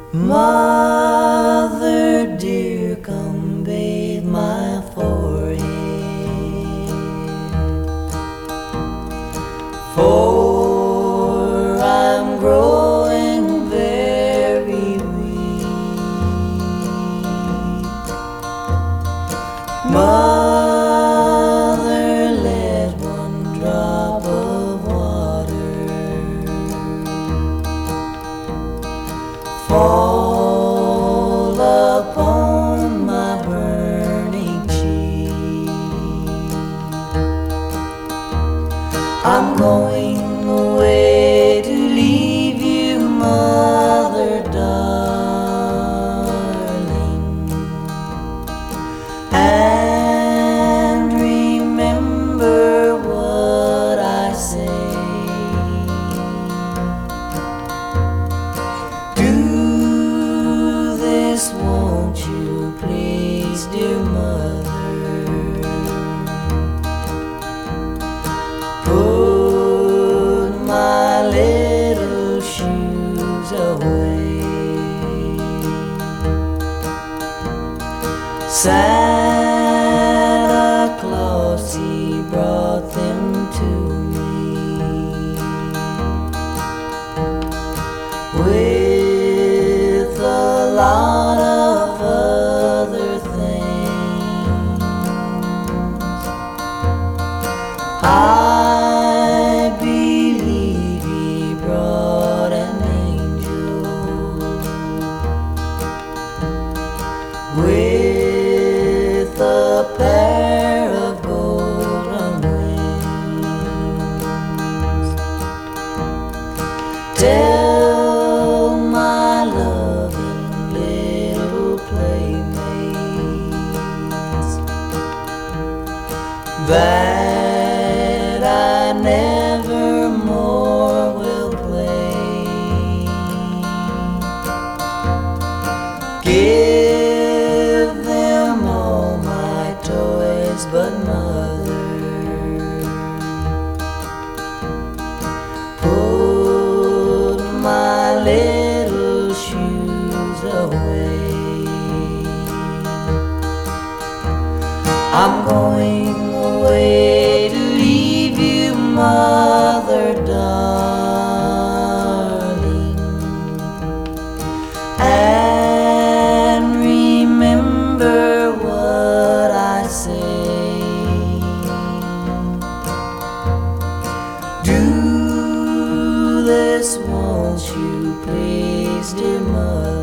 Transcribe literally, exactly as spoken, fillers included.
Mother dear, come bathe my forehead, for I'm growing very weak. Mother, let one drop of water fall upon my burning cheek. I'm going away to leave you, mother darling, and remember what I say. Do this, won't you please, dear mother? Put my little shoes away. Santa Claus, he brought them to me with a lot of other things. I believe he brought an angel with a pair of golden wings. Tell my loving little playmates that I never more will play. Give them all my toys, but mother, put my little shoes away. I'm going away to leave you, mother darling, and remember what I say. Do this, won't you please, dear mother?